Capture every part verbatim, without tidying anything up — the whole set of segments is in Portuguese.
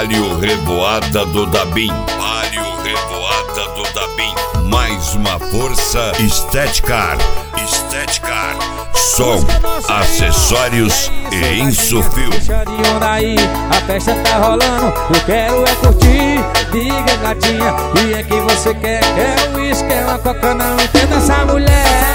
Palio Revoada do Dabim. Palio Revoada do Dabim. Mais uma força. Estética. Estética. Som, acessórios e Insufil. Deixa de onda aí, a festa tá rolando. Eu quero é curtir, diga gatinha. E é que você quer, quer o uísque, quer uma coca, não entenda essa mulher.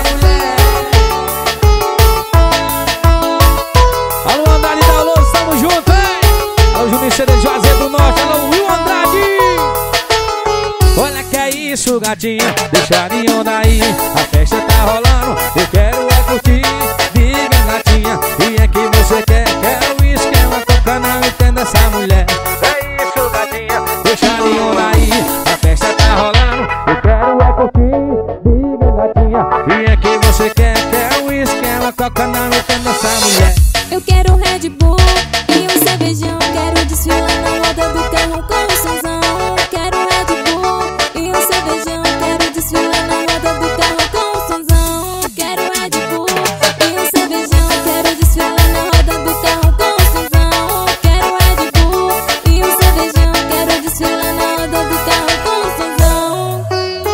Alô Andrade da Alô, estamos juntos, hein? Alô Juninho C D de Juazeiro do Norte, alô Will Andrade. Olha que é isso gatinha, deixa de onda aí, a festa tá rolando. Eu quero é curtir, diga gatinha. E é que você quer, quer o uísque, quer uma coca, não entenda essa mulher. É isso gatinha, deixa de onda aí, a festa tá rolando. Eu quero é curtir, diga gatinha. E é que você quer, quer o uísque, quer uma coca, não entenda essa mulher. Eu quero um Red Bull e um cervejão. Quero desfilar na roda do carro com um sonzão. Quero um Red Bull e um cervejão. Quero desfilar na roda do carro com um sonzão. Quero um Red Bull e um cervejão. Quero desfilar na roda do carro com um sonzão. Quero um Red Bull e um cervejão. Quero desfilar na roda do carro com um sonzão.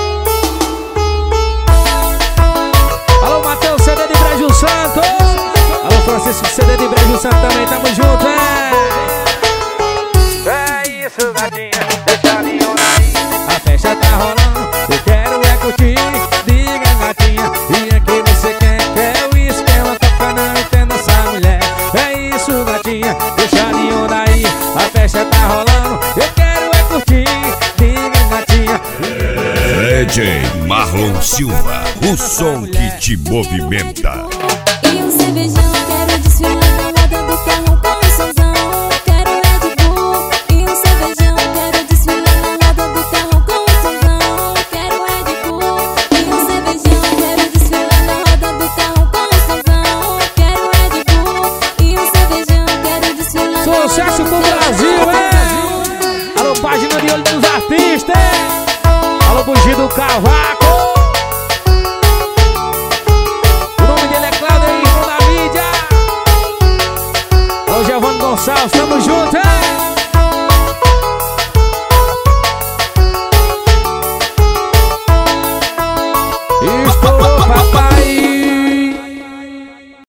Alô Matheus, C D de Brejo Santo. Alô Francisco, C D de Brejo Santo também, tamo junto, é? É isso, gatinha, deixa de onda aí, a festa tá rolando. Eu quero é curtir, diga gatinha. E é que você quer, quer o uísque, quer uma coca, não entenda essa mulher. É isso, gatinha, deixa de onda aí, a festa tá rolando. Eu quero é curtir, diga gatinha. D J Marlon Silva, o som que te movimenta. E um cervejão, quero desfilar na roda do carro com um sonzão. Quero Red Bull e um cervejão. Quero desfilar na roda do carro com um sonzão. Quero Red Bull e um cervejão. Quero desfilar na roda do carro com um sonzão. Quero Red Bull e um cervejão. Quero desfilar na roda do Sucesso pro carro Brasil, com um é? Alô página de olho dos artistas, é? Alô Bugi do Cavaco. Gonçalves, tamo junto, hein?